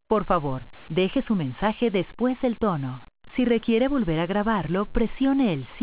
Por favor, deje su mensaje después del tono. Si requiere volver a grabarlo, presione el